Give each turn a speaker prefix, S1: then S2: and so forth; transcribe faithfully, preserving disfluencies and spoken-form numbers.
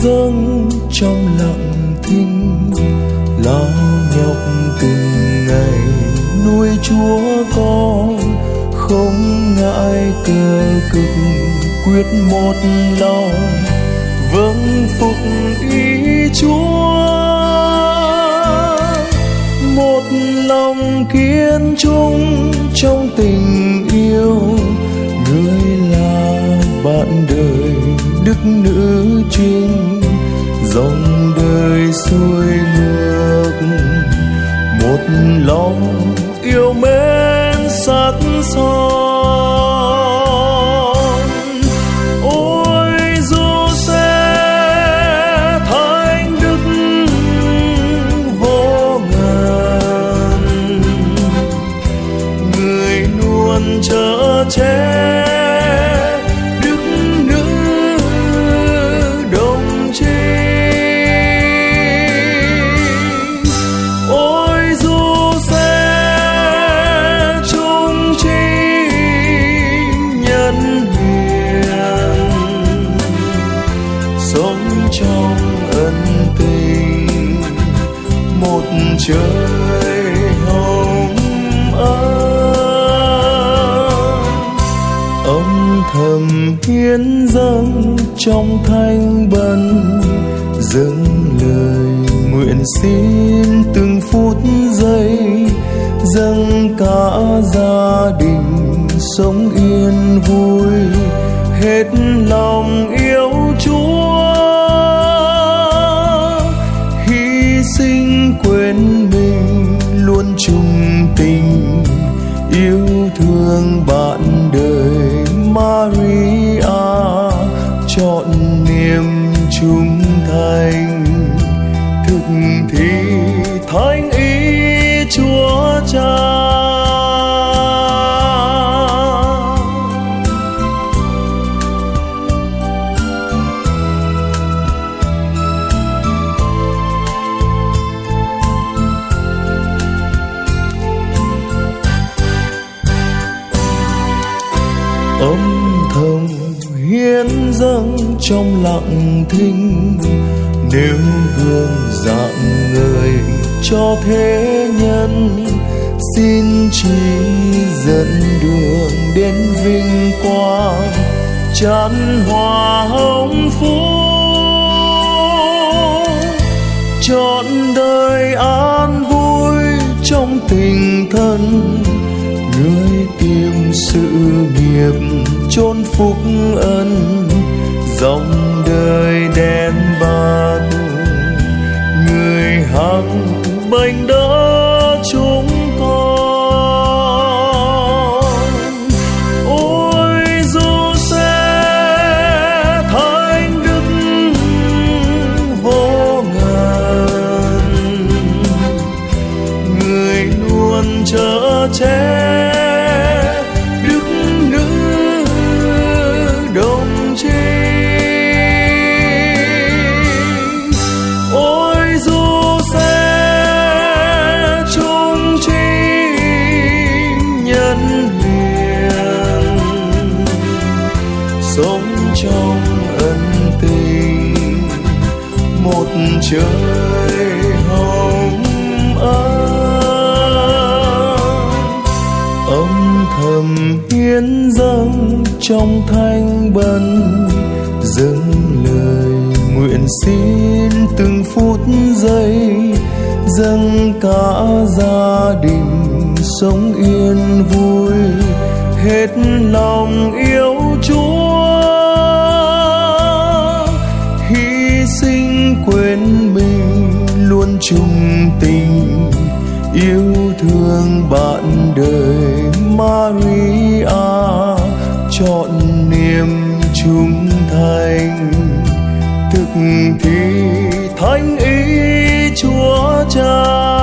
S1: dâng trong lặng thinh, lao nhọc từng ngày nuôi Chúa con, không ngại cơ cực quyết một lòng vâng phục ý Chúa. Một lòng kiên trung trong tình yêu, người là bạn đời đức nữ trinh, dòng đời xuôi ngược. Một lòng yêu mến sắc son, ôi Giô-se thánh đức vô ngần, người luôn chở che đức nữ đồng trinh. Ôi Giô-se trung trinh nhân hiền, sống trong ân tình một trời hồng ân, âm thầm hiến dâng trong thanh bần, dâng lời nguyện xin từng phút giây, dâng cả gia đình sống yên vui, hết lòng yêu Chúa, hy sinh quên mình luôn chung tình, yêu thương bạn đời Maria, chọn niềm trung thành, thực thi thánh ý Chúa Cha. Âm thầm hiến dâng trong lặng thinh, nêu gương dạng người cho thế nhân, xin chỉ dẫn đường đến vinh quang chan hòa hồng phúc, trọn đời an vui trong tình thân, người tìm sự nghiệp chốn phúc ân, dòng đời đen bạc người hằng bênh đỡ chúng con. Ôi Giô-se thánh đức vô ngần, người luôn chở che đức nữ đồng trinh. Ôi Giô-se trung trinh nhân hiền, sống trong ân tình một trời hồng ân, âm thầm hiến dâng trong thanh bần, dâng lời nguyện xin từng phút giây, dâng cả gia đình sống yên vui, hết lòng yêu Chúa, hy sinh quên mình luôn chung tình, yêu thương bạn đời Maria, chọn niềm trung thành, thực thi thánh ý Chúa Cha.